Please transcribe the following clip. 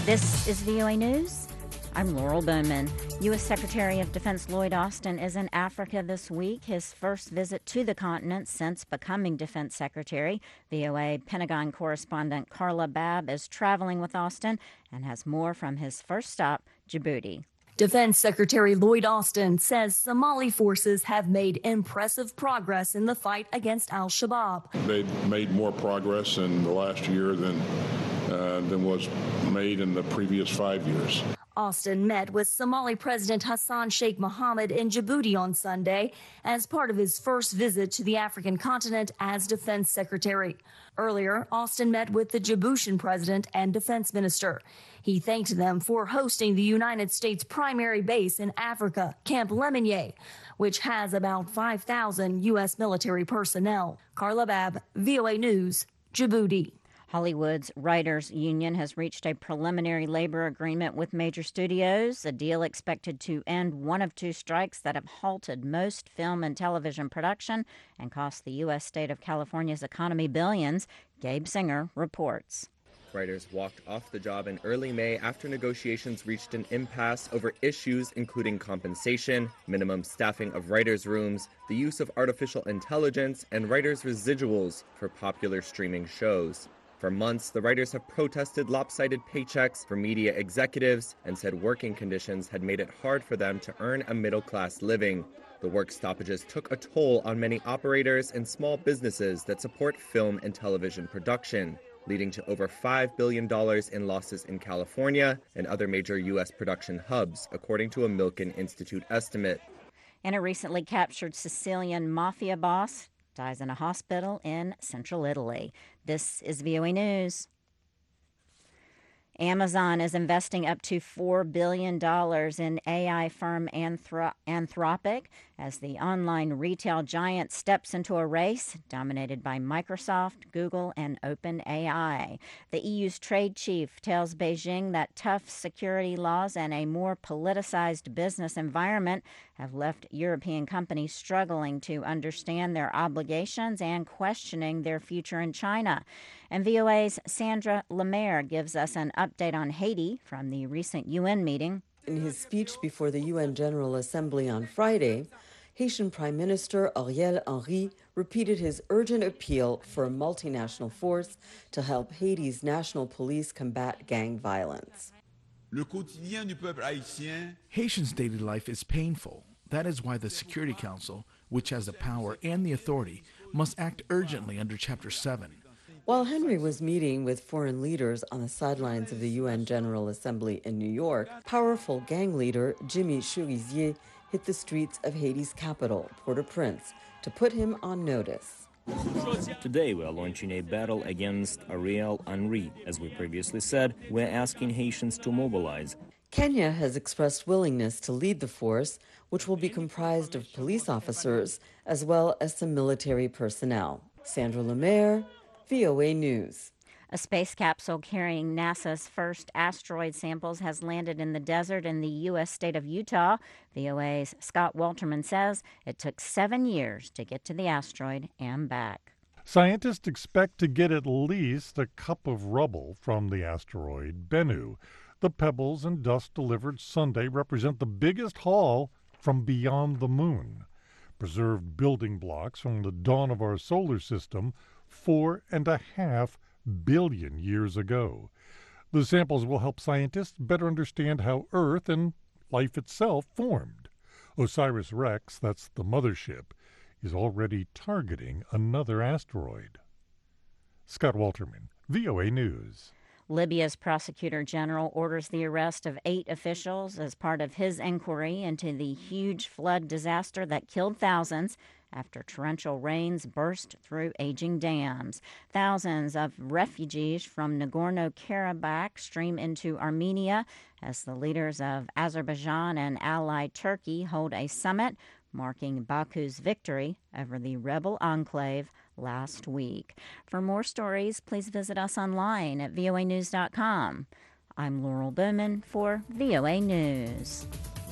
This is VOA News. I'm Laurel Bowman. U.S. Secretary of Defense Lloyd Austin is in Africa this week, his first visit to the continent since becoming Defense Secretary. VOA Pentagon correspondent Carla Babb is traveling with Austin and has more from his first stop, Djibouti. Defense Secretary Lloyd Austin says Somali forces have made impressive progress in the fight against al-Shabaab. They've made more progress in the last year than was made in the previous 5 years. Austin met with Somali President Hassan Sheikh Mohammed in Djibouti on Sunday as part of his first visit to the African continent as Defense Secretary. Earlier, Austin met with the Djiboutian President and Defense Minister. He thanked them for hosting the United States primary base in Africa, Camp Lemonnier, which has about 5,000 U.S. military personnel. Carla Babb, VOA News, Djibouti. Hollywood's Writers Union has reached a preliminary labor agreement with major studios, a deal expected to end one of two strikes that have halted most film and television production and cost the U.S. state of California's economy billions. Gabe Singer reports. Writers walked off the job in early May after negotiations reached an impasse over issues including compensation, minimum staffing of writers' rooms, the use of artificial intelligence, and writers' residuals for popular streaming shows. For months, the writers have protested lopsided paychecks for media executives and said working conditions had made it hard for them to earn a middle-class living. The work stoppages took a toll on many operators and small businesses that support film and television production, leading to over $5 billion in losses in California and other major U.S. production hubs, according to a Milken Institute estimate. And a recently captured Sicilian mafia boss dies in a hospital in central Italy. This is VOA News. Amazon is investing up to $4 billion in AI firm Anthropic as the online retail giant steps into a race dominated by Microsoft, Google, and OpenAI. The EU's trade chief tells Beijing that tough security laws and a more politicized business environment have left European companies struggling to understand their obligations and questioning their future in China. And VOA's Sandra Lemaire gives us an update on Haiti from the recent UN meeting. In his speech before the UN General Assembly on Friday, Haitian Prime Minister Ariel Henry repeated his urgent appeal for a multinational force to help Haiti's national police combat gang violence. Haitians' daily life is painful. That is why the Security Council, which has the power and the authority, must act urgently under Chapter 7. While Henry was meeting with foreign leaders on the sidelines of the UN General Assembly in New York, powerful gang leader Jimmy Cherizier hit the streets of Haiti's capital, Port-au-Prince, to put him on notice. Today, we are launching a battle against Ariel Henry. As we previously said, we're asking Haitians to mobilize. Kenya has expressed willingness to lead the force, which will be comprised of police officers as well as some military personnel. Sandra Lemaire, VOA News. A space capsule carrying NASA's first asteroid samples has landed in the desert in the U.S. state of Utah. VOA's Scott Walterman says it took 7 years to get to the asteroid and back. Scientists expect to get at least a cup of rubble from the asteroid Bennu. The pebbles and dust delivered Sunday represent the biggest haul from beyond the moon. Preserved building blocks from the dawn of our solar system 4.5 billion years ago. The samples will help scientists better understand how Earth and life itself formed. OSIRIS-REx, that's the mothership, is already targeting another asteroid. Scott Walterman, VOA News. Libya's prosecutor general orders the arrest of 8 officials as part of his inquiry into the huge flood disaster that killed thousands after torrential rains burst through aging dams. Thousands of refugees from Nagorno-Karabakh stream into Armenia as the leaders of Azerbaijan and ally Turkey hold a summit marking Baku's victory over the rebel enclave last week. For more stories, please visit us online at voanews.com. I'm Laurel Bowman for VOA News.